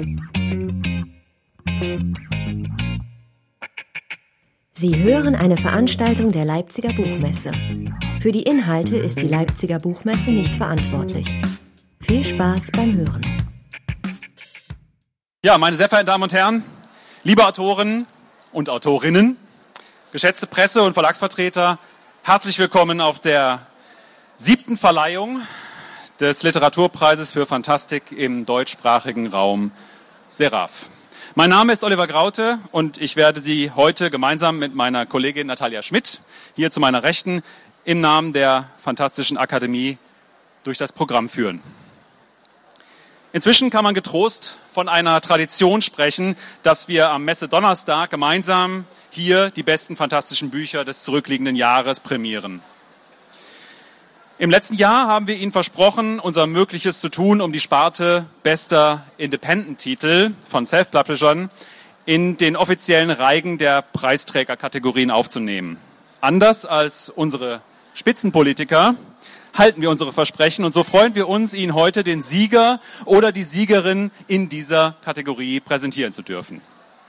Sie hören eine Veranstaltung der Leipziger Buchmesse. Für die Inhalte ist die Leipziger Buchmesse nicht verantwortlich. Viel Spaß beim Hören. Ja, meine sehr verehrten Damen und Herren, liebe Autoren und Autorinnen, geschätzte Presse- und Verlagsvertreter, herzlich willkommen auf der 7. Verleihung des Literaturpreises für Fantastik im deutschsprachigen Raum Seraph. Mein Name ist Oliver Graute und ich werde Sie heute gemeinsam mit meiner Kollegin Natalia Schmidt, hier zu meiner Rechten, im Namen der Fantastischen Akademie durch das Programm führen. Inzwischen kann man getrost von einer Tradition sprechen, dass wir am Messedonnerstag gemeinsam hier die besten fantastischen Bücher des zurückliegenden Jahres prämieren. Im letzten Jahr haben wir Ihnen versprochen, unser Mögliches zu tun, um die Sparte bester Independent-Titel von Self-Publishern in den offiziellen Reigen der Preisträgerkategorien aufzunehmen. Anders als unsere Spitzenpolitiker halten wir unsere Versprechen und so freuen wir uns, Ihnen heute den Sieger oder die Siegerin in dieser Kategorie präsentieren zu dürfen.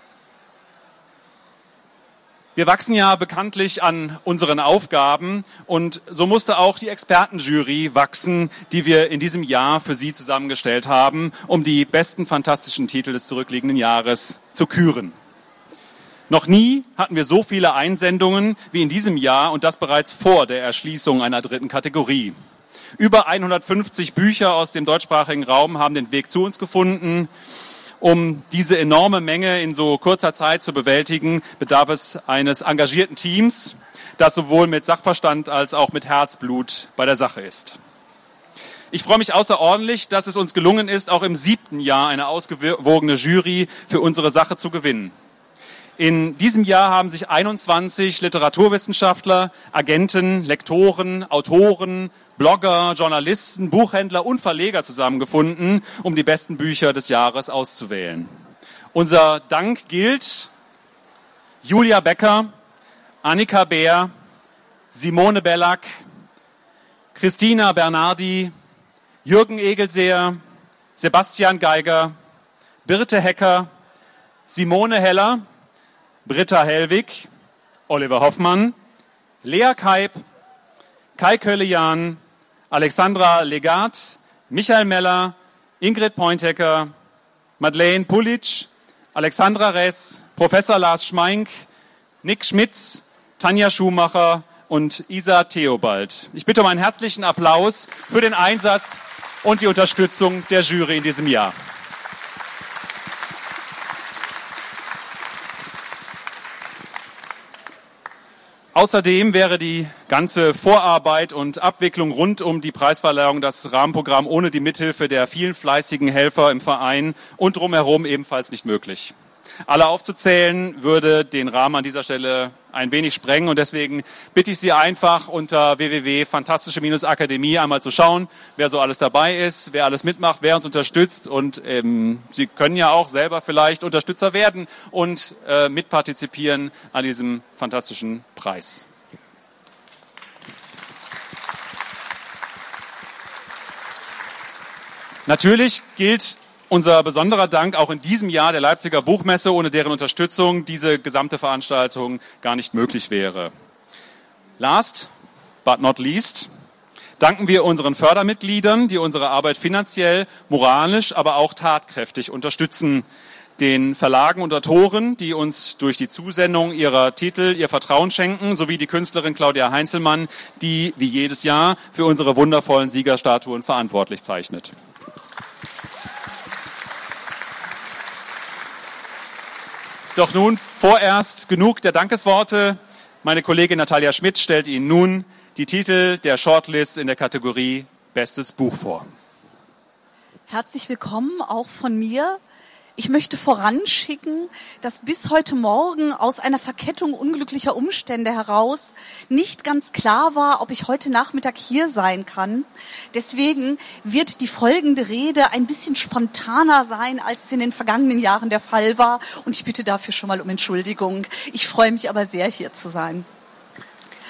Wir wachsen ja bekanntlich an unseren Aufgaben und so musste auch die Expertenjury wachsen, die wir in diesem Jahr für Sie zusammengestellt haben, um die besten fantastischen Titel des zurückliegenden Jahres zu küren. Noch nie hatten wir so viele Einsendungen wie in diesem Jahr und das bereits vor der Erschließung einer dritten Kategorie. Über 150 Bücher aus dem deutschsprachigen Raum haben den Weg zu uns gefunden. Um diese enorme Menge in so kurzer Zeit zu bewältigen, bedarf es eines engagierten Teams, das sowohl mit Sachverstand als auch mit Herzblut bei der Sache ist. Ich freue mich außerordentlich, dass es uns gelungen ist, auch im 7. Jahr eine ausgewogene Jury für unsere Sache zu gewinnen. In diesem Jahr haben sich 21 Literaturwissenschaftler, Agenten, Lektoren, Autoren, Blogger, Journalisten, Buchhändler und Verleger zusammengefunden, um die besten Bücher des Jahres auszuwählen. Unser Dank gilt Julia Becker, Annika Beer, Simone Bellack, Christina Bernardi, Jürgen Egelseer, Sebastian Geiger, Birte Hecker, Simone Heller, Britta Hellwig, Oliver Hoffmann, Lea Kaib, Kai Köllian, Alexandra Legat, Michael Meller, Ingrid Pointecker, Madeleine Pulic, Alexandra Ress, Professor Lars Schmeink, Nick Schmitz, Tanja Schumacher und Isa Theobald. Ich bitte um einen herzlichen Applaus für den Einsatz und die Unterstützung der Jury in diesem Jahr. Außerdem wäre die ganze Vorarbeit und Abwicklung rund um die Preisverleihung, das Rahmenprogramm ohne die Mithilfe der vielen fleißigen Helfer im Verein und drumherum ebenfalls nicht möglich. Alle aufzuzählen würde den Rahmen an dieser Stelle ein wenig sprengen und deswegen bitte ich Sie einfach unter www.fantastische-akademie einmal zu schauen, wer so alles dabei ist, wer alles mitmacht, wer uns unterstützt und Sie können ja auch selber vielleicht Unterstützer werden und mitpartizipieren an diesem fantastischen Preis. Natürlich gilt unser besonderer Dank auch in diesem Jahr der Leipziger Buchmesse, ohne deren Unterstützung diese gesamte Veranstaltung gar nicht möglich wäre. Last but not least danken wir unseren Fördermitgliedern, die unsere Arbeit finanziell, moralisch, aber auch tatkräftig unterstützen. Den Verlagen und Autoren, die uns durch die Zusendung ihrer Titel ihr Vertrauen schenken, sowie die Künstlerin Claudia Heinzelmann, die wie jedes Jahr für unsere wundervollen Siegerstatuen verantwortlich zeichnet. Doch nun vorerst genug der Dankesworte. Meine Kollegin Natalia Schmidt stellt Ihnen nun die Titel der Shortlist in der Kategorie Bestes Buch vor. Herzlich willkommen auch von mir. Ich möchte voranschicken, dass bis heute Morgen aus einer Verkettung unglücklicher Umstände heraus nicht ganz klar war, ob ich heute Nachmittag hier sein kann. Deswegen wird die folgende Rede ein bisschen spontaner sein, als es in den vergangenen Jahren der Fall war. Und ich bitte dafür schon mal um Entschuldigung. Ich freue mich aber sehr, hier zu sein.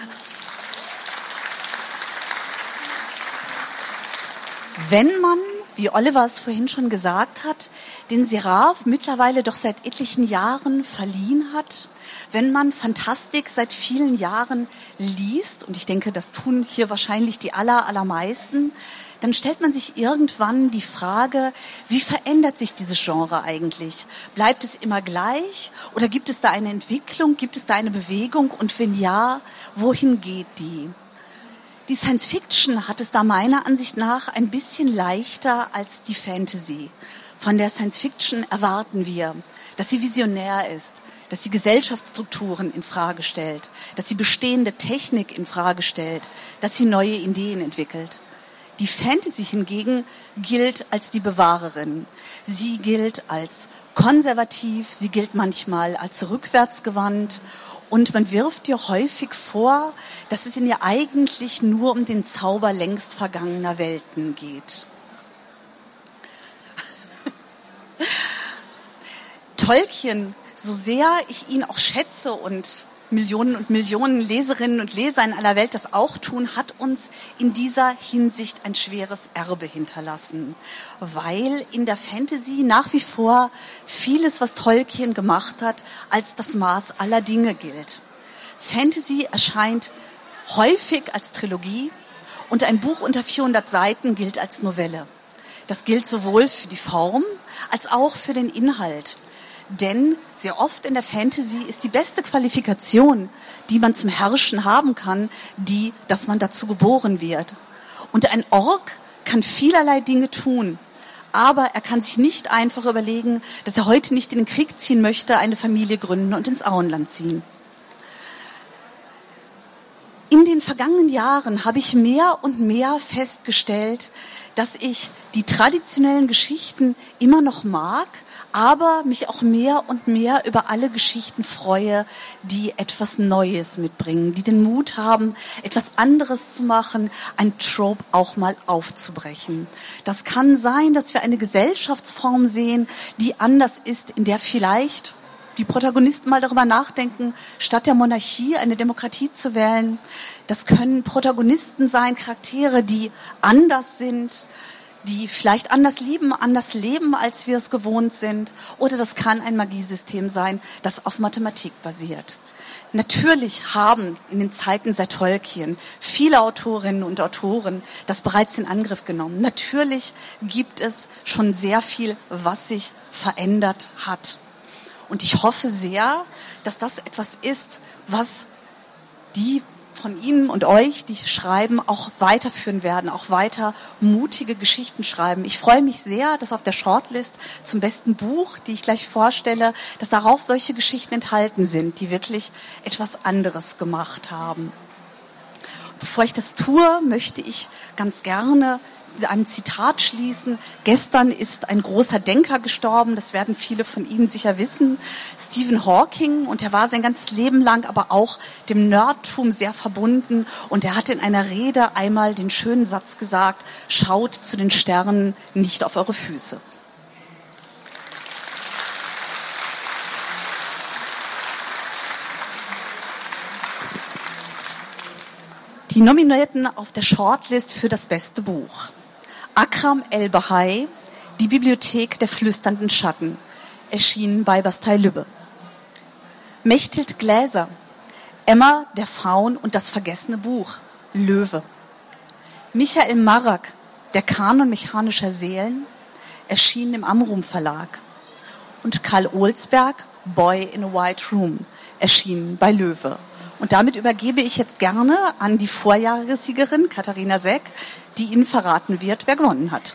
Wenn man wie Oliver es vorhin schon gesagt hat, den Seraph mittlerweile doch seit etlichen Jahren verliehen hat. Wenn man Fantastik seit vielen Jahren liest, und ich denke, das tun hier wahrscheinlich die allermeisten, dann stellt man sich irgendwann die Frage, wie verändert sich dieses Genre eigentlich? Bleibt es immer gleich oder gibt es da eine Entwicklung, gibt es da eine Bewegung und wenn ja, wohin geht die? Die Science Fiction hat es da meiner Ansicht nach ein bisschen leichter als die Fantasy. Von der Science Fiction erwarten wir, dass sie visionär ist, dass sie Gesellschaftsstrukturen in Frage stellt, dass sie bestehende Technik in Frage stellt, dass sie neue Ideen entwickelt. Die Fantasy hingegen gilt als die Bewahrerin. Sie gilt als konservativ, sie gilt manchmal als rückwärtsgewandt und man wirft ihr häufig vor, dass es in ihr eigentlich nur um den Zauber längst vergangener Welten geht. Tolkien, so sehr ich ihn auch schätze und Millionen Leserinnen und Leser in aller Welt das auch tun, hat uns in dieser Hinsicht ein schweres Erbe hinterlassen, weil in der Fantasy nach wie vor vieles, was Tolkien gemacht hat, als das Maß aller Dinge gilt. Fantasy erscheint häufig als Trilogie und ein Buch unter 400 Seiten gilt als Novelle. Das gilt sowohl für die Form als auch für den Inhalt. Denn sehr oft in der Fantasy ist die beste Qualifikation, die man zum Herrschen haben kann, die, dass man dazu geboren wird. Und ein Ork kann vielerlei Dinge tun, aber er kann sich nicht einfach überlegen, dass er heute nicht in den Krieg ziehen möchte, eine Familie gründen und ins Auenland ziehen. In den vergangenen Jahren habe ich mehr und mehr festgestellt, dass ich die traditionellen Geschichten immer noch mag, aber mich auch mehr und mehr über alle Geschichten freue, die etwas Neues mitbringen, die den Mut haben, etwas anderes zu machen, ein Trope auch mal aufzubrechen. Das kann sein, dass wir eine Gesellschaftsform sehen, die anders ist, in der vielleicht die Protagonisten mal darüber nachdenken, statt der Monarchie eine Demokratie zu wählen. Das können Protagonisten sein, Charaktere, die anders sind, die vielleicht anders leben, als wir es gewohnt sind. Oder das kann ein Magiesystem sein, das auf Mathematik basiert. Natürlich haben in den Zeiten seit Tolkien viele Autorinnen und Autoren das bereits in Angriff genommen. Natürlich gibt es schon sehr viel, was sich verändert hat. Und ich hoffe sehr, dass das etwas ist, was die von Ihnen und euch, die schreiben, auch weiterführen werden, auch weiter mutige Geschichten schreiben. Ich freue mich sehr, dass auf der Shortlist zum besten Buch, die ich gleich vorstelle, dass darauf solche Geschichten enthalten sind, die wirklich etwas anderes gemacht haben. Bevor ich das tue, möchte ich ganz gerne einem Zitat schließen. Gestern ist ein großer Denker gestorben, das werden viele von Ihnen sicher wissen, Stephen Hawking, und er war sein ganzes Leben lang aber auch dem Nerdtum sehr verbunden und er hat in einer Rede einmal den schönen Satz gesagt: Schaut zu den Sternen, nicht auf eure Füße. Die Nominierten auf der Shortlist für das beste Buch: Akram El-Bahai, Die Bibliothek der flüsternden Schatten, erschienen bei Bastei Lübbe. Mechthild Gläser, Emma, der Faun und das vergessene Buch, Löwe. Michael Marak, Der Kanon mechanischer Seelen, erschienen im Amrum Verlag. Und Karl Olsberg, Boy in a White Room, erschienen bei Löwe. Und damit übergebe ich jetzt gerne an die Vorjahressiegerin Katharina Seck, die Ihnen verraten wird, wer gewonnen hat.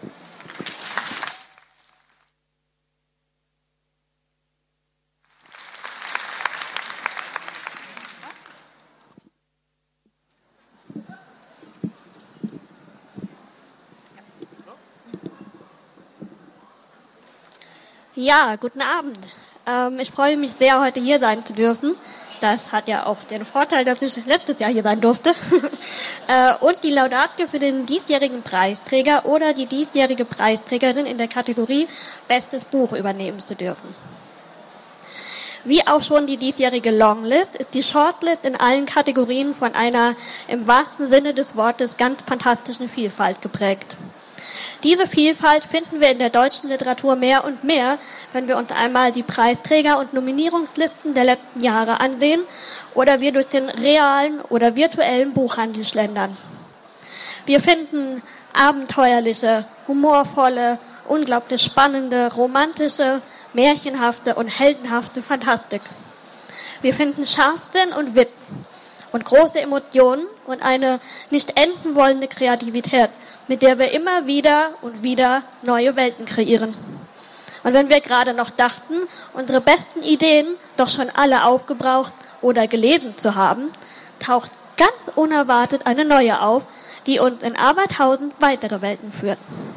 Ja, guten Abend. Ich freue mich sehr, heute hier sein zu dürfen. Das hat ja auch den Vorteil, dass ich letztes Jahr hier sein durfte. Und die Laudatio für den diesjährigen Preisträger oder die diesjährige Preisträgerin in der Kategorie Bestes Buch übernehmen zu dürfen. Wie auch schon die diesjährige Longlist ist die Shortlist in allen Kategorien von einer im wahrsten Sinne des Wortes ganz fantastischen Vielfalt geprägt. Diese Vielfalt finden wir in der deutschen Literatur mehr und mehr, wenn wir uns einmal die Preisträger und Nominierungslisten der letzten Jahre ansehen oder wir durch den realen oder virtuellen Buchhandel schlendern. Wir finden abenteuerliche, humorvolle, unglaublich spannende, romantische, märchenhafte und heldenhafte Fantastik. Wir finden Scharfsinn und Witz und große Emotionen und eine nicht enden wollende Kreativität, mit der wir immer wieder und wieder neue Welten kreieren. Und wenn wir gerade noch dachten, unsere besten Ideen doch schon alle aufgebraucht oder gelesen zu haben, taucht ganz unerwartet eine neue auf, die uns in abertausend weitere Welten führt.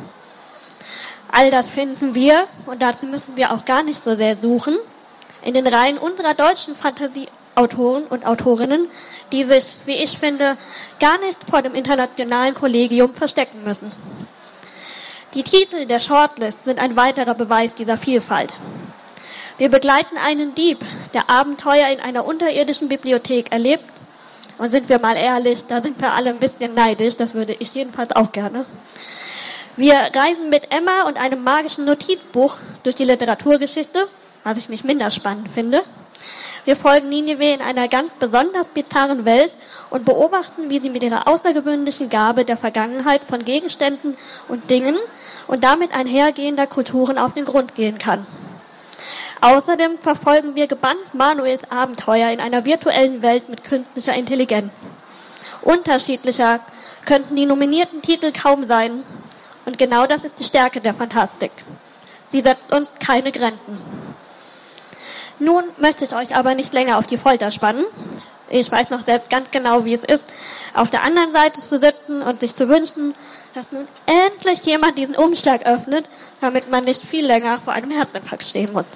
All das finden wir, und dazu müssen wir auch gar nicht so sehr suchen, in den Reihen unserer deutschen Fantasieautoren und Autorinnen, die sich, wie ich finde, gar nicht vor dem internationalen Kollegium verstecken müssen. Die Titel der Shortlist sind ein weiterer Beweis dieser Vielfalt. Wir begleiten einen Dieb, der Abenteuer in einer unterirdischen Bibliothek erlebt. Und sind wir mal ehrlich, da sind wir alle ein bisschen neidisch, das würde ich jedenfalls auch gerne. Wir reisen mit Emma und einem magischen Notizbuch durch die Literaturgeschichte, was ich nicht minder spannend finde. Wir folgen Nineveh in einer ganz besonders bizarren Welt und beobachten, wie sie mit ihrer außergewöhnlichen Gabe der Vergangenheit von Gegenständen und Dingen und damit einhergehender Kulturen auf den Grund gehen kann. Außerdem verfolgen wir gebannt Manuels Abenteuer in einer virtuellen Welt mit künstlicher Intelligenz. Unterschiedlicher könnten die nominierten Titel kaum sein. Und genau das ist die Stärke der Fantastik. Sie setzt uns keine Grenzen. Nun möchte ich euch aber nicht länger auf die Folter spannen. Ich weiß noch selbst ganz genau, wie es ist, auf der anderen Seite zu sitzen und sich zu wünschen, dass nun endlich jemand diesen Umschlag öffnet, damit man nicht viel länger vor einem Herzinfarkt stehen muss.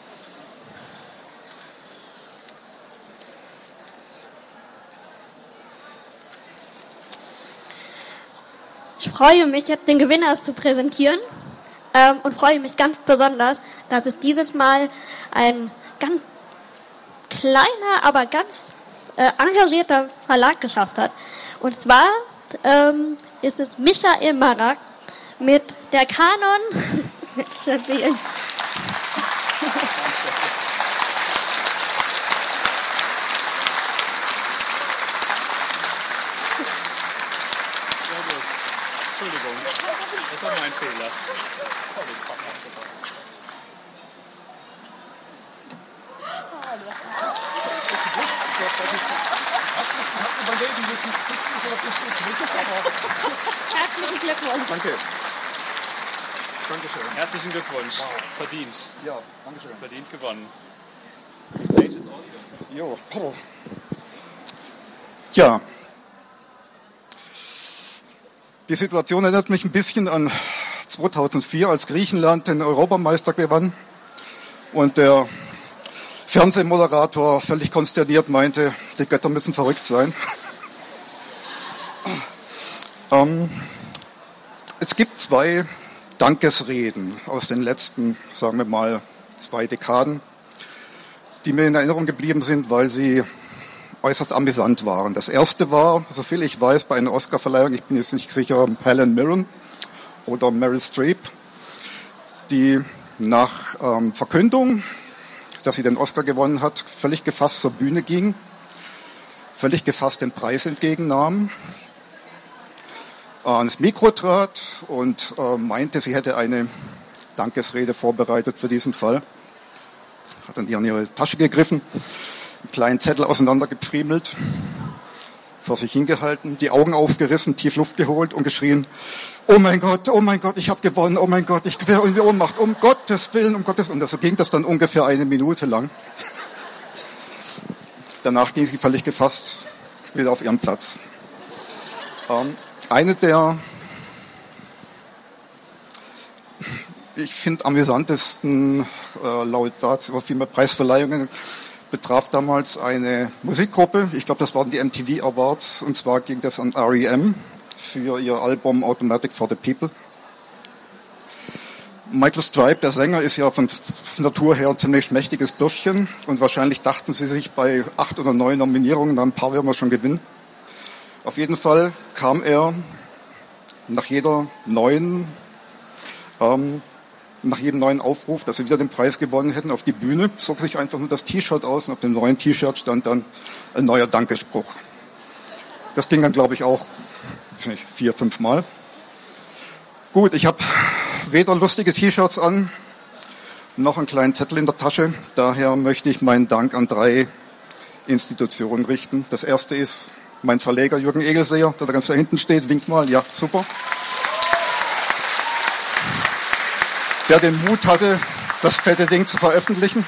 Ich freue mich, jetzt den Gewinner zu präsentieren und freue mich ganz besonders, dass es dieses Mal ein ganz kleiner, aber ganz engagierter Verlag geschafft hat. Und zwar ist es Michael Marak mit der Kanon. Entschuldigung, das war mein Fehler. Herzlichen Glückwunsch. Danke. Dankeschön. Herzlichen Glückwunsch. Wow. Verdient. Ja, dankeschön. Verdient gewonnen. The stage is all yours. Jo, Paul. Ja. Die Situation erinnert mich ein bisschen an 2004, als Griechenland den Europameister gewann und der Fernsehmoderator völlig konsterniert meinte, die Götter müssen verrückt sein. Es gibt 2 Dankesreden aus den letzten, sagen wir mal, 2 Dekaden, die mir in Erinnerung geblieben sind, weil sie äußerst amüsant waren. Das erste war, soviel ich weiß, bei einer Oscarverleihung, ich bin jetzt nicht sicher, Helen Mirren oder Meryl Streep, die nach Verkündung, dass sie den Oscar gewonnen hat, völlig gefasst zur Bühne ging, völlig gefasst den Preis entgegennahm, ans Mikro trat und meinte, sie hätte eine Dankesrede vorbereitet für diesen Fall. Hat dann in ihre Tasche gegriffen, einen kleinen Zettel auseinandergepfriemelt, vor sich hingehalten, die Augen aufgerissen, tief Luft geholt und geschrien, oh mein Gott, ich habe gewonnen, oh mein Gott, ich wäre in die Ohnmacht, um Gottes Willen, um Gottes Willen. Und so ging das dann ungefähr 1 Minute lang. Danach ging sie völlig gefasst wieder auf ihren Platz. Eine der, ich finde, amüsantesten Preisverleihungen betraf damals eine Musikgruppe. Ich glaube, das waren die MTV Awards. Und zwar ging das an R.E.M. für ihr Album Automatic for the People. Michael Stipe, der Sänger, ist ja von Natur her ein ziemlich mächtiges Bürschchen. Und wahrscheinlich dachten sie sich bei 8 oder 9 Nominierungen, ein paar werden wir schon gewinnen. Auf jeden Fall kam er nach jeder neuen nach jedem neuen Aufruf, dass sie wieder den Preis gewonnen hätten, auf die Bühne, zog sich einfach nur das T-Shirt aus und auf dem neuen T-Shirt stand dann ein neuer Dankespruch. Das ging dann, glaube ich, auch 4-5 Mal. Gut, ich habe weder lustige T-Shirts an, noch einen kleinen Zettel in der Tasche. Daher möchte ich meinen Dank an 3 Institutionen richten. Das erste ist mein Verleger Jürgen Egelseher, der da ganz da hinten steht. Winkt mal, ja, super. Der den Mut hatte, das fette Ding zu veröffentlichen.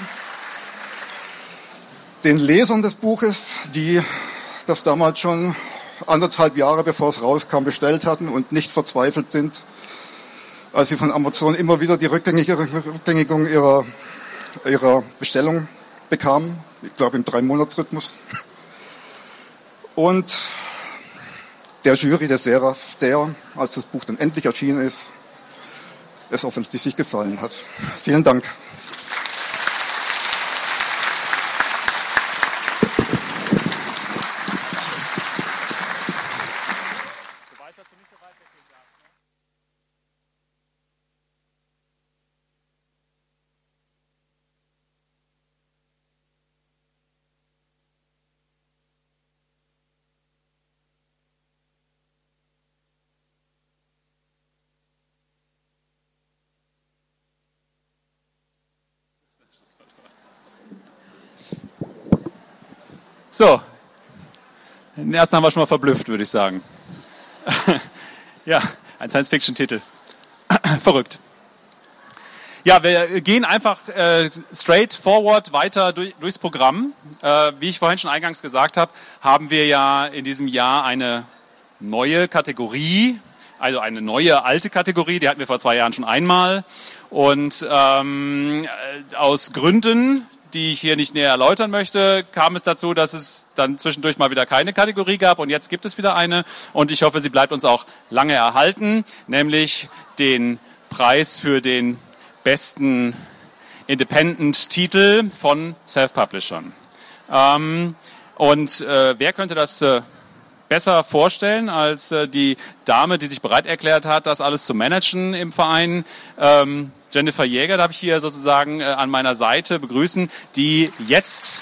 Den Lesern des Buches, die das damals schon 1,5 Jahre bevor es rauskam bestellt hatten und nicht verzweifelt sind, als sie von Amazon immer wieder die Rückgängigung ihrer Bestellung bekamen. Ich glaube im 3-Monats-Rhythmus. Und der Jury des Seraph, der, als das Buch dann endlich erschienen ist, es offensichtlich gefallen hat. Vielen Dank. So, den ersten haben wir schon mal verblüfft, würde ich sagen. Ja, ein Science-Fiction-Titel. Verrückt. Ja, wir gehen einfach straight forward weiter durchs Programm. Wie ich vorhin schon eingangs gesagt habe, haben wir ja in diesem Jahr eine neue Kategorie, also eine neue alte Kategorie, die hatten wir vor 2 Jahren schon einmal. Und aus Gründen, die ich hier nicht näher erläutern möchte, kam es dazu, dass es dann zwischendurch mal wieder keine Kategorie gab und jetzt gibt es wieder eine und ich hoffe, sie bleibt uns auch lange erhalten, nämlich den Preis für den besten Independent-Titel von Self-Publishern. Wer könnte das besser vorstellen als die Dame, die sich bereit erklärt hat, das alles zu managen im Verein. Jennifer Jäger darf ich hier sozusagen an meiner Seite begrüßen, die jetzt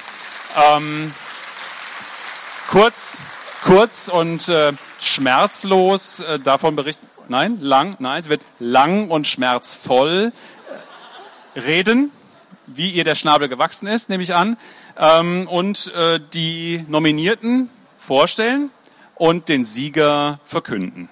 kurz und schmerzlos davon berichten. Sie wird lang und schmerzvoll reden, wie ihr der Schnabel gewachsen ist, nehme ich an, und die Nominierten vorstellen und den Sieger verkünden.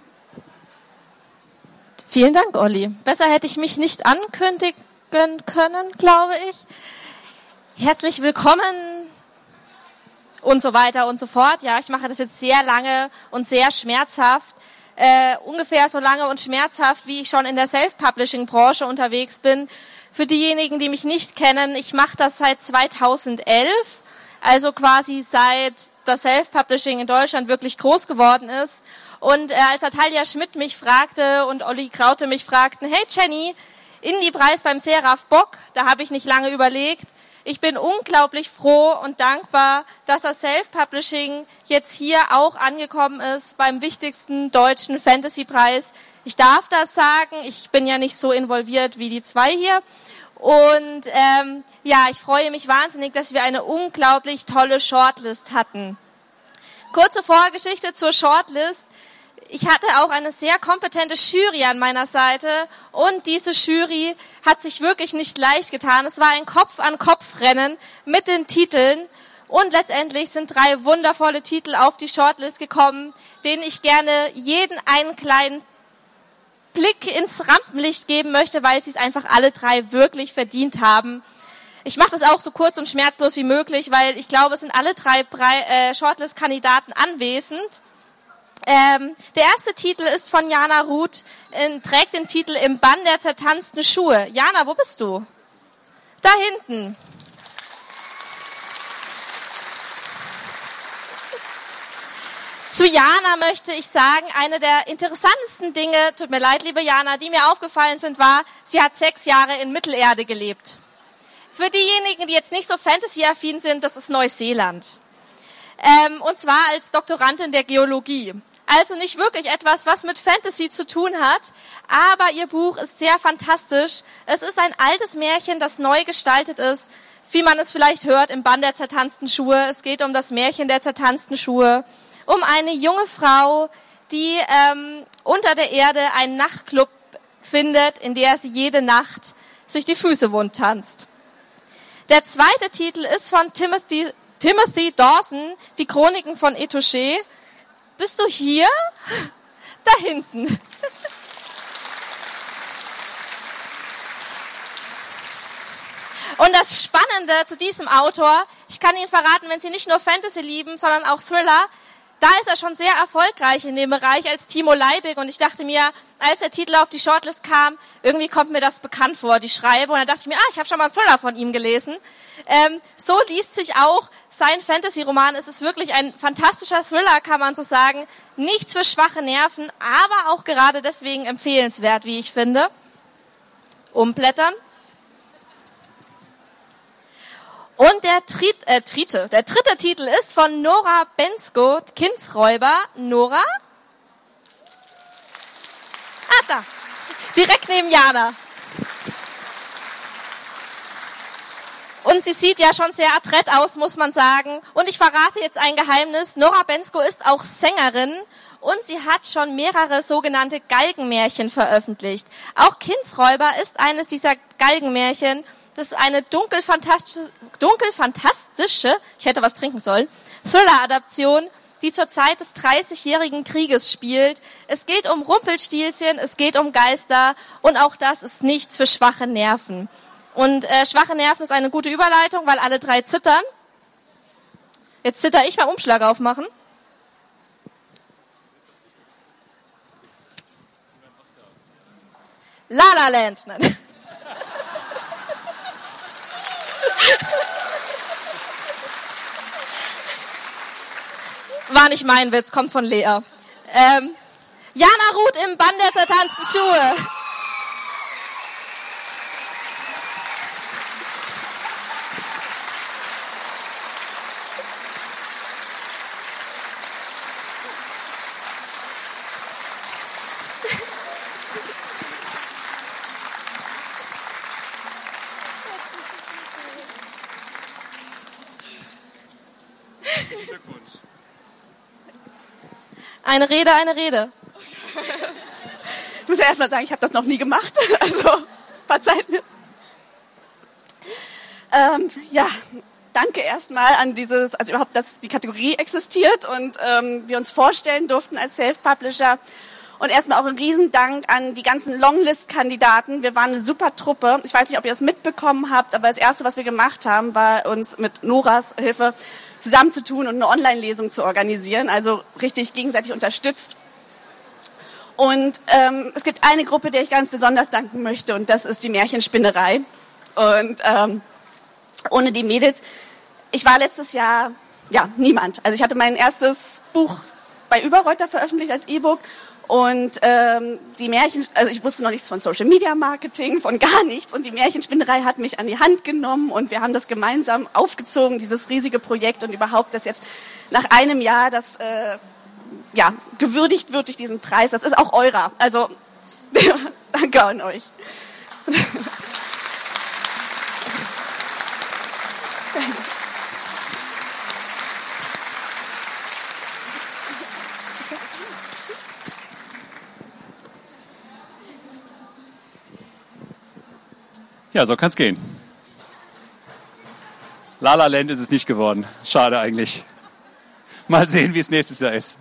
Vielen Dank, Olli. Besser hätte ich mich nicht ankündigen können, glaube ich. Herzlich willkommen und so weiter und so fort. Ja, ich mache das jetzt sehr lange und sehr schmerzhaft. Ungefähr so lange und schmerzhaft, wie ich schon in der Self-Publishing-Branche unterwegs bin. Für diejenigen, die mich nicht kennen, ich mache das seit 2011. Also quasi seit das Self-Publishing in Deutschland wirklich groß geworden ist. Und als Natalia Schmidt mich fragte und Olli Kraute mich fragten, hey Jenny, Indie-Preis beim Seraph Bock, da habe ich nicht lange überlegt. Ich bin unglaublich froh und dankbar, dass das Self-Publishing jetzt hier auch angekommen ist beim wichtigsten deutschen Fantasy-Preis. Ich darf das sagen, ich bin ja nicht so involviert wie die 2 hier. Und ich freue mich wahnsinnig, dass wir eine unglaublich tolle Shortlist hatten. Kurze Vorgeschichte zur Shortlist. Ich hatte auch eine sehr kompetente Jury an meiner Seite und diese Jury hat sich wirklich nicht leicht getan. Es war ein Kopf-an-Kopf-Rennen mit den Titeln und letztendlich sind 3 wundervolle Titel auf die Shortlist gekommen, denen ich gerne jeden einen kleinen Blick ins Rampenlicht geben möchte, weil sie es einfach alle 3 wirklich verdient haben. Ich mache das auch so kurz und schmerzlos wie möglich, weil ich glaube, es sind alle 3 Shortlist-Kandidaten anwesend. Der erste Titel ist von Jana Ruth, trägt den Titel Im Bann der zertanzten Schuhe. Jana, wo bist du? Da hinten. Zu Jana möchte ich sagen, eine der interessantesten Dinge, tut mir leid, liebe Jana, die mir aufgefallen sind, war, sie hat 6 Jahre in Mittelerde gelebt. Für diejenigen, die jetzt nicht so Fantasy-affin sind, das ist Neuseeland. Und zwar als Doktorandin der Geologie. Also nicht wirklich etwas, was mit Fantasy zu tun hat, aber ihr Buch ist sehr fantastisch. Es ist ein altes Märchen, das neu gestaltet ist, wie man es vielleicht hört im Bann der zertanzten Schuhe. Es geht um das Märchen der zertanzten Schuhe, um eine junge Frau, die unter der Erde einen Nachtclub findet, in der sie jede Nacht sich die Füße wund tanzt. Der zweite Titel ist von Timothy Dawson, die Chroniken von Etouché. Bist du hier? Da hinten. Und das Spannende zu diesem Autor, ich kann Ihnen verraten, wenn Sie nicht nur Fantasy lieben, sondern auch Thriller, da ist er schon sehr erfolgreich in dem Bereich als Timo Leibig. Und ich dachte mir, als der Titel auf die Shortlist kam, irgendwie kommt mir das bekannt vor, die Schreibe. Und dann dachte ich mir, ich habe schon mal einen Thriller von ihm gelesen. So liest sich auch sein Fantasy-Roman. Es ist wirklich ein fantastischer Thriller, kann man so sagen. Nichts für schwache Nerven, aber auch gerade deswegen empfehlenswert, wie ich finde. Umblättern. Und der dritte Titel ist von Nora Bensko, Kindsräuber. Nora? Da. Direkt neben Jana. Und sie sieht ja schon sehr adrett aus, muss man sagen. Und ich verrate jetzt ein Geheimnis. Nora Bensko ist auch Sängerin und sie hat schon mehrere sogenannte Galgenmärchen veröffentlicht. Auch Kindsräuber ist eines dieser Galgenmärchen. Das ist eine dunkelfantastische, ich hätte was trinken sollen, Thriller-Adaption, die zur Zeit des 30-jährigen Krieges spielt. Es geht um Rumpelstilzchen, es geht um Geister und auch das ist nichts für schwache Nerven. Und schwache Nerven ist eine gute Überleitung, weil alle drei zittern. Jetzt zitter ich beim Umschlag aufmachen. La La Land. Nein. War nicht mein Witz, kommt von Lea. Jana Ruth im Bann der zertanzten Schuhe. Glückwunsch. Eine Rede. Ich muss ja erst mal sagen, ich habe das noch nie gemacht, also verzeiht mir. Danke erstmal an also überhaupt, dass die Kategorie existiert und wir uns vorstellen durften als Self-Publisher. Und erstmal auch ein Riesendank an die ganzen Longlist-Kandidaten. Wir waren eine super Truppe. Ich weiß nicht, ob ihr es mitbekommen habt, aber das Erste, was wir gemacht haben, war uns mit Noras Hilfe zusammenzutun und eine Online-Lesung zu organisieren. Also richtig gegenseitig unterstützt. Und es gibt eine Gruppe, der ich ganz besonders danken möchte, und das ist die Märchenspinnerei. Und ohne die Mädels, ich war letztes Jahr, niemand. Also ich hatte mein erstes Buch bei Überreuter veröffentlicht als E-Book. Und die Märchen, also ich wusste noch nichts von Social Media Marketing, von gar nichts. Und die Märchenspinnerei hat mich an die Hand genommen und wir haben das gemeinsam aufgezogen, dieses riesige Projekt, und überhaupt, dass jetzt nach einem Jahr das gewürdigt wird durch diesen Preis. Das ist auch eurer. Also danke an euch. Ja, so kann's gehen. La La Land ist es nicht geworden. Schade eigentlich. Mal sehen, wie es nächstes Jahr ist.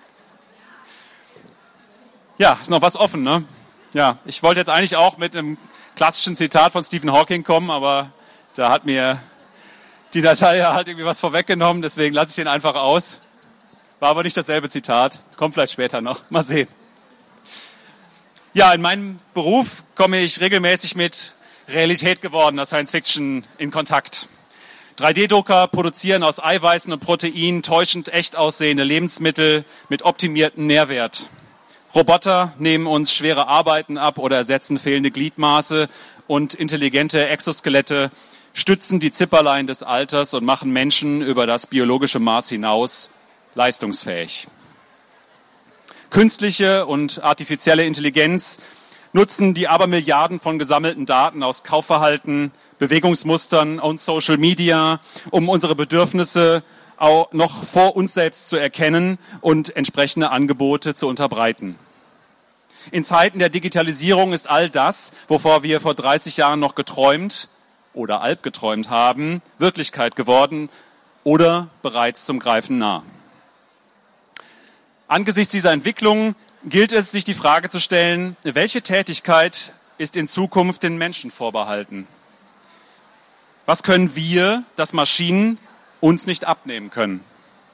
Ja, ist noch was offen, ne? Ja, ich wollte jetzt eigentlich auch mit einem klassischen Zitat von Stephen Hawking kommen, aber da hat mir die Natalia halt irgendwie was vorweggenommen, deswegen lasse ich den einfach aus. War aber nicht dasselbe Zitat. Kommt vielleicht später noch. Mal sehen. Ja, in meinem Beruf komme ich regelmäßig mit Realität gewordener Science-Fiction in Kontakt. 3D-Drucker produzieren aus Eiweißen und Proteinen täuschend echt aussehende Lebensmittel mit optimiertem Nährwert. Roboter nehmen uns schwere Arbeiten ab oder ersetzen fehlende Gliedmaße, und intelligente Exoskelette stützen die Zipperlein des Alters und machen Menschen über das biologische Maß hinaus leistungsfähig. Künstliche und artifizielle Intelligenz nutzen die Abermilliarden von gesammelten Daten aus Kaufverhalten, Bewegungsmustern und Social Media, um unsere Bedürfnisse auch noch vor uns selbst zu erkennen und entsprechende Angebote zu unterbreiten. In Zeiten der Digitalisierung ist all das, wovor wir vor 30 Jahren noch geträumt oder albgeträumt haben, Wirklichkeit geworden oder bereits zum Greifen nah. Angesichts dieser Entwicklung gilt es, sich die Frage zu stellen, welche Tätigkeit ist in Zukunft den Menschen vorbehalten? Was können wir, das Maschinen uns nicht abnehmen können?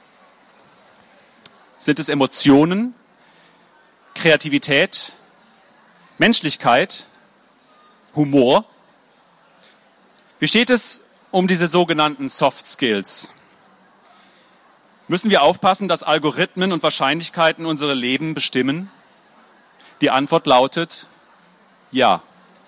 Sind es Emotionen, Kreativität, Menschlichkeit, Humor? Wie steht es um diese sogenannten Soft Skills? Müssen wir aufpassen, dass Algorithmen und Wahrscheinlichkeiten unsere Leben bestimmen? Die Antwort lautet ja.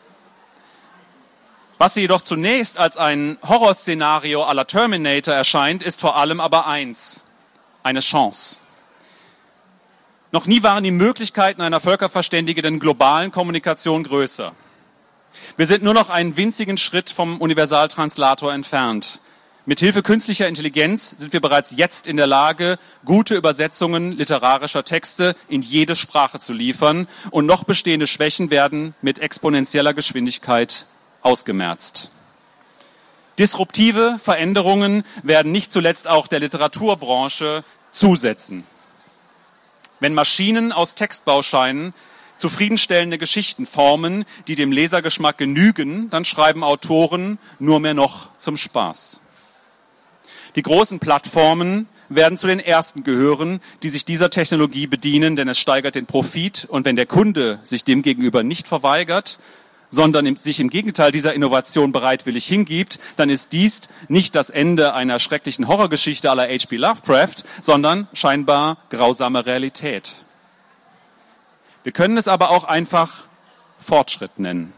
Was jedoch zunächst als ein Horrorszenario à la Terminator erscheint, ist vor allem aber eins: eine Chance. Noch nie waren die Möglichkeiten einer völkerverständigenden globalen Kommunikation größer. Wir sind nur noch einen winzigen Schritt vom Universaltranslator entfernt. Mithilfe künstlicher Intelligenz sind wir bereits jetzt in der Lage, gute Übersetzungen literarischer Texte in jede Sprache zu liefern, und noch bestehende Schwächen werden mit exponentieller Geschwindigkeit ausgemerzt. Disruptive Veränderungen werden nicht zuletzt auch der Literaturbranche zusetzen. Wenn Maschinen aus Textbausteinen zufriedenstellende Geschichten formen, die dem Lesergeschmack genügen, dann schreiben Autoren nur mehr noch zum Spaß. Die großen Plattformen werden zu den ersten gehören, die sich dieser Technologie bedienen, denn es steigert den Profit, und wenn der Kunde sich dem gegenüber nicht verweigert, sondern sich im Gegenteil dieser Innovation bereitwillig hingibt, dann ist dies nicht das Ende einer schrecklichen Horrorgeschichte à la H.P. Lovecraft, sondern scheinbar grausame Realität. Wir können es aber auch einfach Fortschritt nennen.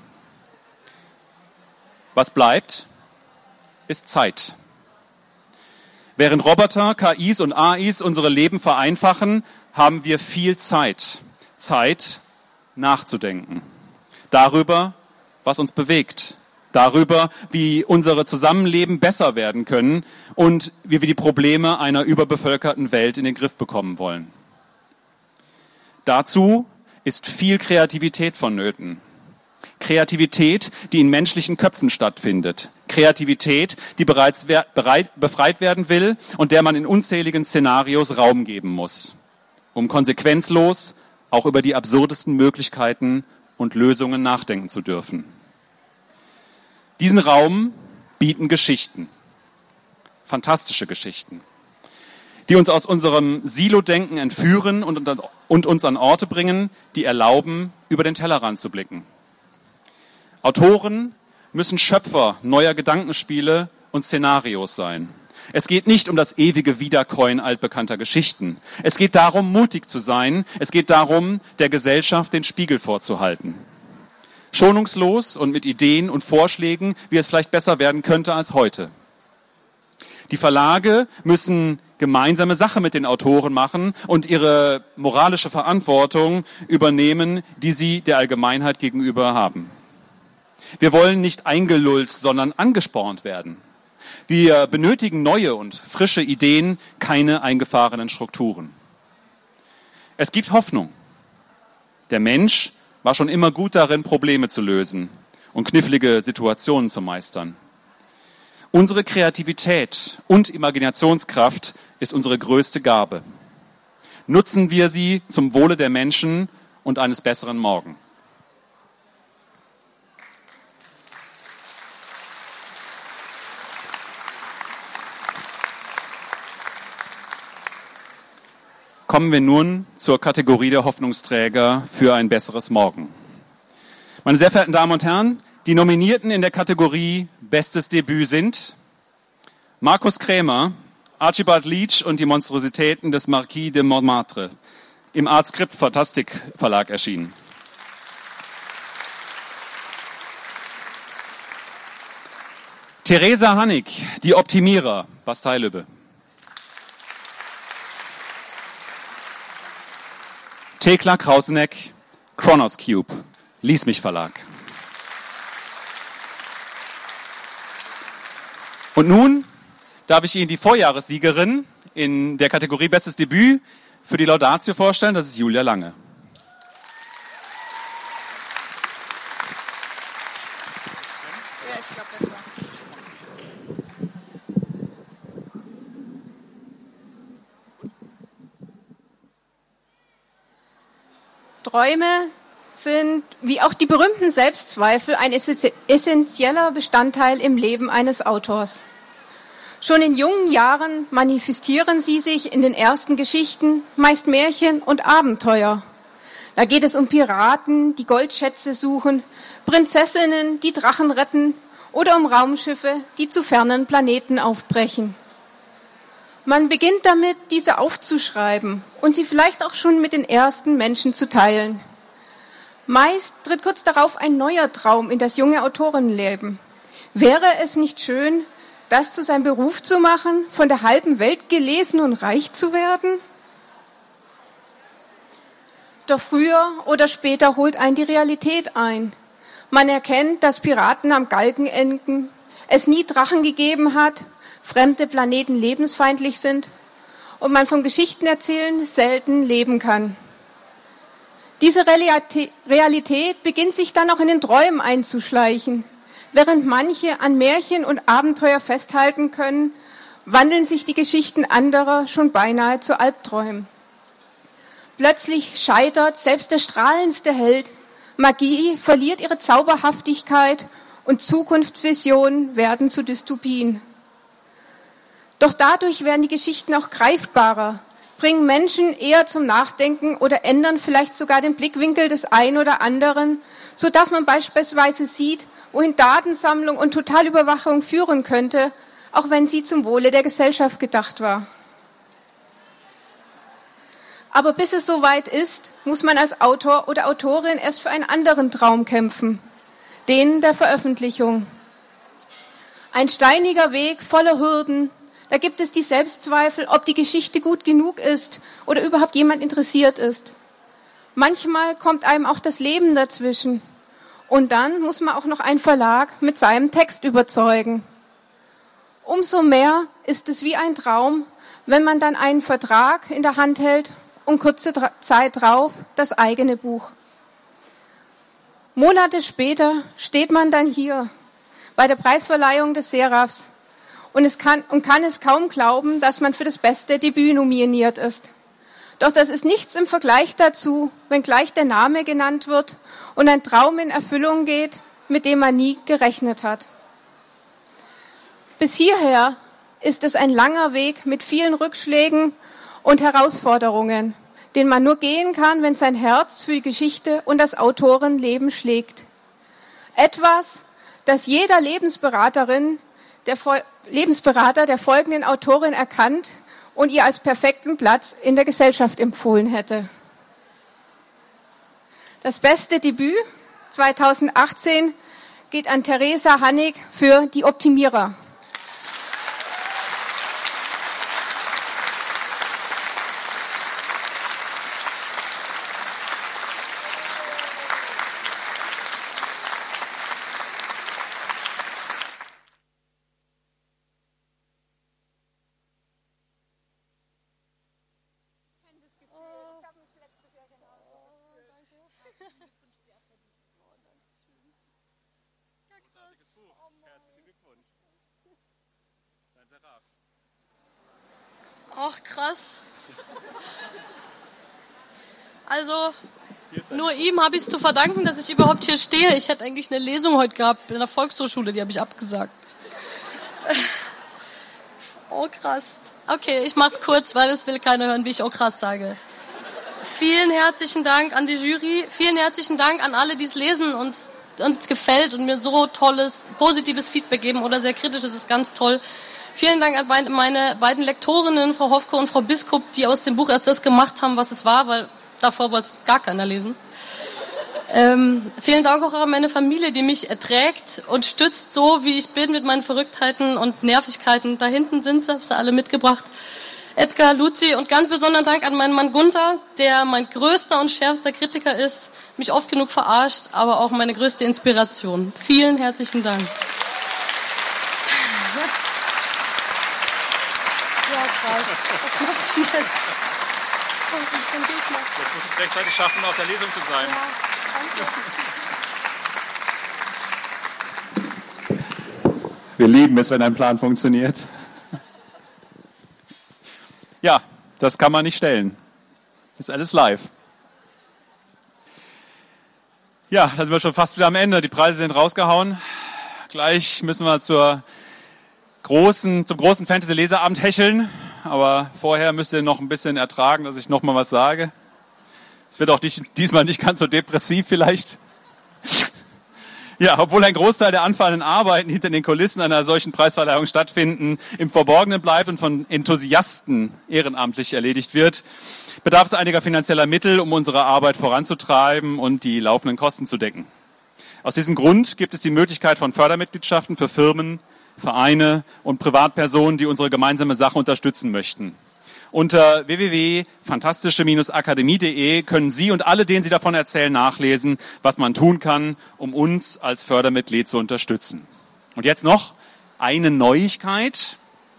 Was bleibt, ist Zeit. Während Roboter, KIs und AIs unsere Leben vereinfachen, haben wir viel Zeit. Zeit, nachzudenken. Darüber, was uns bewegt. Darüber, wie unsere Zusammenleben besser werden können und wie wir die Probleme einer überbevölkerten Welt in den Griff bekommen wollen. Dazu ist viel Kreativität vonnöten. Kreativität, die in menschlichen Köpfen stattfindet. Kreativität, die bereits befreit werden will und der man in unzähligen Szenarios Raum geben muss, um konsequenzlos auch über die absurdesten Möglichkeiten und Lösungen nachdenken zu dürfen. Diesen Raum bieten Geschichten, fantastische Geschichten, die uns aus unserem Silo-Denken entführen und uns an Orte bringen, die erlauben, über den Tellerrand zu blicken. Autoren müssen Schöpfer neuer Gedankenspiele und Szenarios sein. Es geht nicht um das ewige Wiederkäuen altbekannter Geschichten. Es geht darum, mutig zu sein. Es geht darum, der Gesellschaft den Spiegel vorzuhalten. Schonungslos und mit Ideen und Vorschlägen, wie es vielleicht besser werden könnte als heute. Die Verlage müssen gemeinsame Sache mit den Autoren machen und ihre moralische Verantwortung übernehmen, die sie der Allgemeinheit gegenüber haben. Wir wollen nicht eingelullt, sondern angespornt werden. Wir benötigen neue und frische Ideen, keine eingefahrenen Strukturen. Es gibt Hoffnung. Der Mensch war schon immer gut darin, Probleme zu lösen und knifflige Situationen zu meistern. Unsere Kreativität und Imaginationskraft ist unsere größte Gabe. Nutzen wir sie zum Wohle der Menschen und eines besseren Morgen. Kommen wir nun zur Kategorie der Hoffnungsträger für ein besseres Morgen. Meine sehr verehrten Damen und Herren, die Nominierten in der Kategorie Bestes Debüt sind Markus Krämer, Archibald Leach und die Monstrositäten des Marquis de Montmartre, im Art Script Fantastik Verlag erschienen. Theresa Hannig, die Optimierer, Bastei-Lübbe. Thekla Krauseneck, Kronos Cube, Lies mich Verlag. Und nun darf ich Ihnen die Vorjahressiegerin in der Kategorie Bestes Debüt für die Laudatio vorstellen. Das ist Julia Lange. Ja, ich glaube besser. Träume sind, wie auch die berühmten Selbstzweifel, ein essentieller Bestandteil im Leben eines Autors. Schon in jungen Jahren manifestieren sie sich in den ersten Geschichten, meist Märchen und Abenteuer. Da geht es um Piraten, die Goldschätze suchen, Prinzessinnen, die Drachen retten oder um Raumschiffe, die zu fernen Planeten aufbrechen. Man beginnt damit, diese aufzuschreiben und sie vielleicht auch schon mit den ersten Menschen zu teilen. Meist tritt kurz darauf ein neuer Traum in das junge Autorenleben. Wäre es nicht schön, das zu seinem Beruf zu machen, von der halben Welt gelesen und reich zu werden? Doch früher oder später holt einen die Realität ein. Man erkennt, dass Piraten am Galgen enden, es nie Drachen gegeben hat, fremde Planeten lebensfeindlich sind und man vom Geschichtenerzählen selten leben kann. Diese Realität beginnt sich dann auch in den Träumen einzuschleichen. Während manche an Märchen und Abenteuer festhalten können, wandeln sich die Geschichten anderer schon beinahe zu Albträumen. Plötzlich scheitert selbst der strahlendste Held, Magie verliert ihre Zauberhaftigkeit und Zukunftsvisionen werden zu Dystopien. Doch dadurch werden die Geschichten auch greifbarer, bringen Menschen eher zum Nachdenken oder ändern vielleicht sogar den Blickwinkel des einen oder anderen, sodass man beispielsweise sieht, wohin Datensammlung und Totalüberwachung führen könnte, auch wenn sie zum Wohle der Gesellschaft gedacht war. Aber bis es soweit ist, muss man als Autor oder Autorin erst für einen anderen Traum kämpfen, den der Veröffentlichung. Ein steiniger Weg voller Hürden, da gibt es die Selbstzweifel, ob die Geschichte gut genug ist oder überhaupt jemand interessiert ist. Manchmal kommt einem auch das Leben dazwischen. Und dann muss man auch noch einen Verlag mit seinem Text überzeugen. Umso mehr ist es wie ein Traum, wenn man dann einen Vertrag in der Hand hält und kurze Zeit drauf das eigene Buch. Monate später steht man dann hier bei der Preisverleihung des Seraphs und kann es kaum glauben, dass man für das beste Debüt nominiert ist. Doch das ist nichts im Vergleich dazu, wenn gleich der Name genannt wird und ein Traum in Erfüllung geht, mit dem man nie gerechnet hat. Bis hierher ist es ein langer Weg mit vielen Rückschlägen und Herausforderungen, den man nur gehen kann, wenn sein Herz für die Geschichte und das Autorenleben schlägt. Etwas, das jeder Lebensberater der folgenden Autorin erkannt und ihr als perfekten Platz in der Gesellschaft empfohlen hätte. Das beste Debüt 2018 geht an Theresa Hannig für Die Optimierer. Ach, krass. Also, nur ihm habe ich es zu verdanken, dass ich überhaupt hier stehe. Ich hätte eigentlich eine Lesung heute gehabt in der Volkshochschule, die habe ich abgesagt. Oh, krass. Okay, ich mach's kurz, weil es will keiner hören, wie ich auch krass sage. Vielen herzlichen Dank an die Jury. Vielen herzlichen Dank an alle, die es lesen und es gefällt und mir so tolles, positives Feedback geben oder sehr kritisch. Das ist ganz toll. Vielen Dank an meine beiden Lektorinnen, Frau Hofke und Frau Biskup, die aus dem Buch erst das gemacht haben, was es war, weil davor wollte es gar keiner lesen. Vielen Dank auch an meine Familie, die mich erträgt und stützt, so wie ich bin, mit meinen Verrücktheiten und Nervigkeiten. Da hinten sind sie, habe sie alle mitgebracht. Edgar, Luzi und ganz besonderen Dank an meinen Mann Gunther, der mein größter und schärfster Kritiker ist, mich oft genug verarscht, aber auch meine größte Inspiration. Vielen herzlichen Dank. Ja, krass. Was machst du jetzt? Dann geh ich mal. Jetzt muss es rechtzeitig schaffen, auf der Lesung zu sein. Ja, danke. Wir lieben es, wenn ein Plan funktioniert. Ja, das kann man nicht stellen. Das ist alles live. Ja, da sind wir schon fast wieder am Ende. Die Preise sind rausgehauen. Gleich müssen wir zum großen Fantasy-Leserabend hecheln. Aber vorher müsst ihr noch ein bisschen ertragen, dass ich noch mal was sage. Es wird auch diesmal nicht ganz so depressiv vielleicht. Ja, obwohl ein Großteil der anfallenden Arbeiten hinter den Kulissen einer solchen Preisverleihung stattfinden, im Verborgenen bleibt und von Enthusiasten ehrenamtlich erledigt wird, bedarf es einiger finanzieller Mittel, um unsere Arbeit voranzutreiben und die laufenden Kosten zu decken. Aus diesem Grund gibt es die Möglichkeit von Fördermitgliedschaften für Firmen, Vereine und Privatpersonen, die unsere gemeinsame Sache unterstützen möchten. Unter www.fantastische-akademie.de können Sie und alle, denen Sie davon erzählen, nachlesen, was man tun kann, um uns als Fördermitglied zu unterstützen. Und jetzt noch eine Neuigkeit.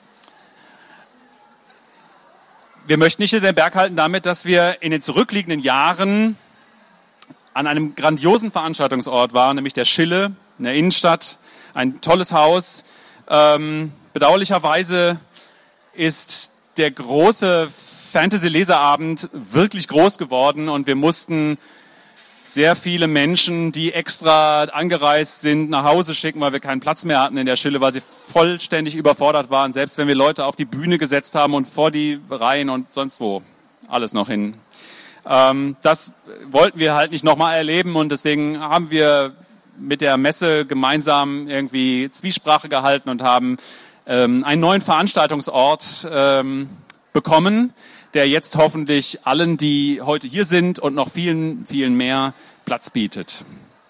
Wir möchten nicht hinter den Berg halten damit, dass wir in den zurückliegenden Jahren an einem grandiosen Veranstaltungsort waren, nämlich der Schille in der Innenstadt. Ein tolles Haus. Bedauerlicherweise ist der große Fantasy-Leserabend wirklich groß geworden und wir mussten sehr viele Menschen, die extra angereist sind, nach Hause schicken, weil wir keinen Platz mehr hatten in der Schille, weil sie vollständig überfordert waren, selbst wenn wir Leute auf die Bühne gesetzt haben und vor die Reihen und sonst wo alles noch hin. Das wollten wir halt nicht nochmal erleben und deswegen haben wir mit der Messe gemeinsam irgendwie Zwiesprache gehalten und haben einen neuen Veranstaltungsort bekommen, der jetzt hoffentlich allen, die heute hier sind und noch vielen, vielen mehr Platz bietet.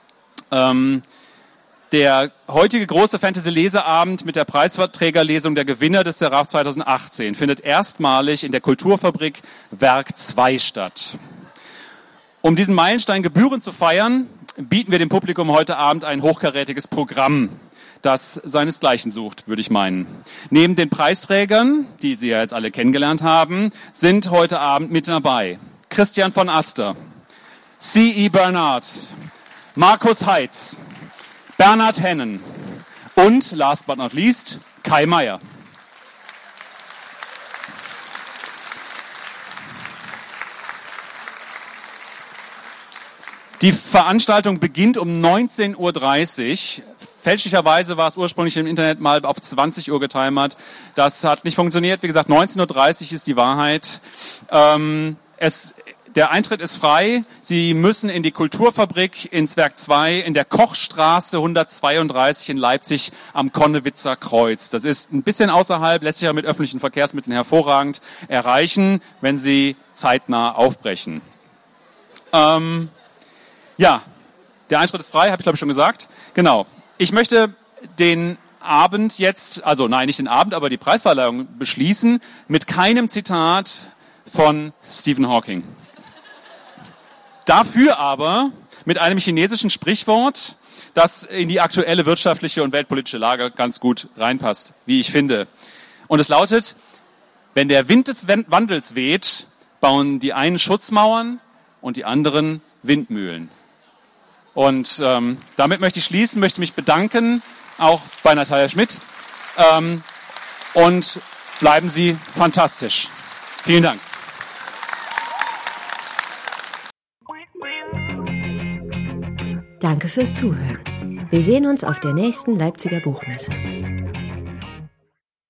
Der heutige große Fantasy-Leseabend mit der Preisträgerlesung der Gewinner des Seraph 2018 findet erstmalig in der Kulturfabrik Werk 2 statt. Um diesen Meilenstein gebührend zu feiern, bieten wir dem Publikum heute Abend ein hochkarätiges Programm, das seinesgleichen sucht, würde ich meinen. Neben den Preisträgern, die Sie ja jetzt alle kennengelernt haben, sind heute Abend mit dabei Christian von Aster, C.E. Bernard, Markus Heitz, Bernhard Hennen und, last but not least, Kai Meier. Die Veranstaltung beginnt um 19:30 Uhr. Fälschlicherweise war es ursprünglich im Internet mal auf 20 Uhr getimert. Das hat nicht funktioniert. Wie gesagt, 19:30 Uhr ist die Wahrheit. Der Eintritt ist frei. Sie müssen in die Kulturfabrik ins Werk 2 in der Kochstraße 132 in Leipzig am Konnewitzer Kreuz. Das ist ein bisschen außerhalb, lässt sich ja mit öffentlichen Verkehrsmitteln hervorragend erreichen, wenn Sie zeitnah aufbrechen. Ja, der Eintritt ist frei, habe ich glaube ich schon gesagt. Genau. Ich möchte den Abend jetzt, also nein, nicht den Abend, aber die Preisverleihung beschließen mit keinem Zitat von Stephen Hawking. Dafür aber mit einem chinesischen Sprichwort, das in die aktuelle wirtschaftliche und weltpolitische Lage ganz gut reinpasst, wie ich finde. Und es lautet, wenn der Wind des Wandels weht, bauen die einen Schutzmauern und die anderen Windmühlen. Und damit möchte ich schließen, möchte mich bedanken, auch bei Natalia Schmidt. Und bleiben Sie fantastisch. Vielen Dank. Danke fürs Zuhören. Wir sehen uns auf der nächsten Leipziger Buchmesse.